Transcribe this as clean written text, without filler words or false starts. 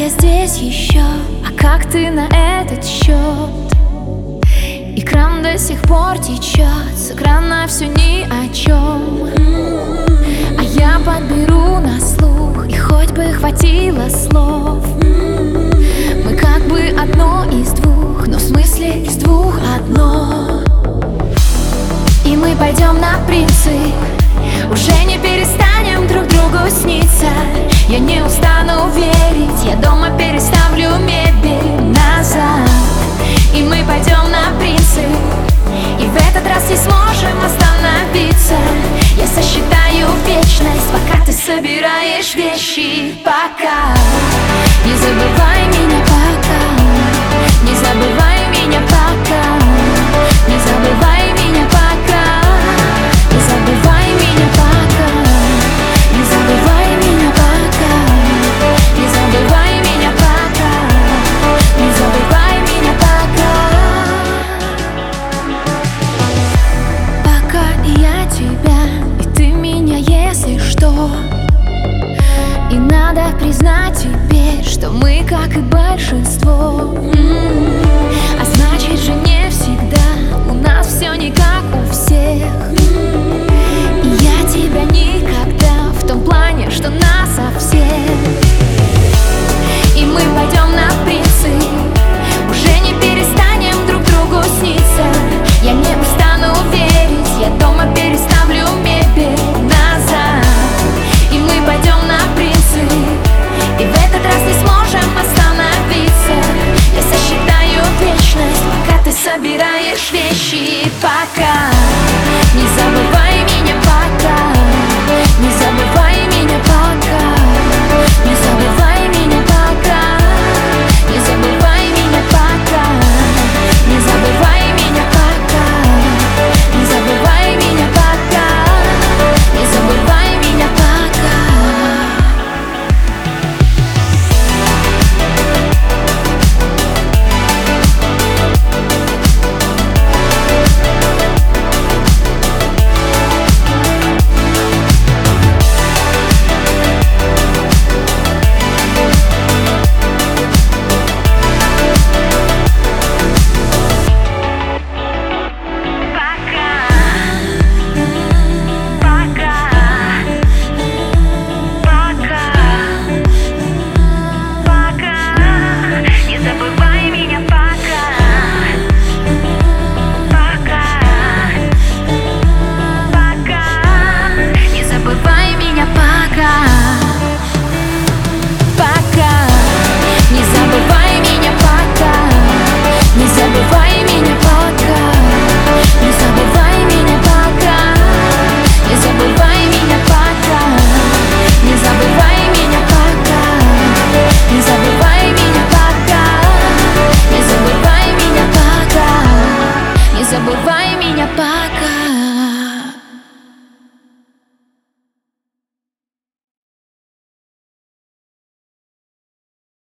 я здесь еще, а как ты на этот счет? И кран до сих пор течет, с экрана все ни о чем. А я подберу на слух, и хоть бы хватило слов. Мы как бы одно из двух, но в смысле из двух одно. И мы пойдем на принцип, уже не перестанем друг другу сниться. Я не устану верить, я дома переставлю мебель назад. И мы пойдем на принцип, и в этот раз не сможем остановиться. Я сосчитаю вечность, пока ты собираешь вещи. Пока не забывай меня, пока не забывай меня, пока не забывай меня, пока не забывай меня, пока не забывай меня, пока не забывай меня, пока не забывай меня, пока. Пока я тебя, и ты меня, если что. И надо признать теперь, что мы как и большинство. А значит же не всегда у нас все не как у всех. И я тебя никогда в том плане, что нас совсем. И мы пойдем на принцип, уже не перестанем друг другу сниться. Я не устану верить, я дома переставлю мебель назад. И мы пойдем на принцип, и в этот раз не сможем остановиться. Я сосчитаю вечность, пока ты собираешь вещи. Пока